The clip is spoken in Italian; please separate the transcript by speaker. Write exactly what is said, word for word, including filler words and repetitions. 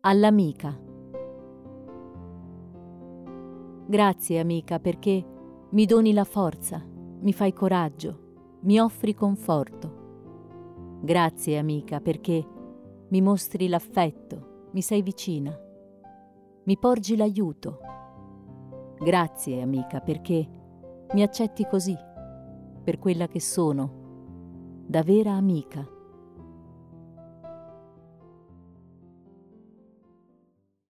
Speaker 1: All'amica. Grazie amica perché mi doni la forza, mi fai coraggio, mi offri conforto. Grazie amica perché mi mostri l'affetto, mi sei vicina, mi porgi l'aiuto. Grazie amica perché mi accetti così, per quella che sono, da vera amica.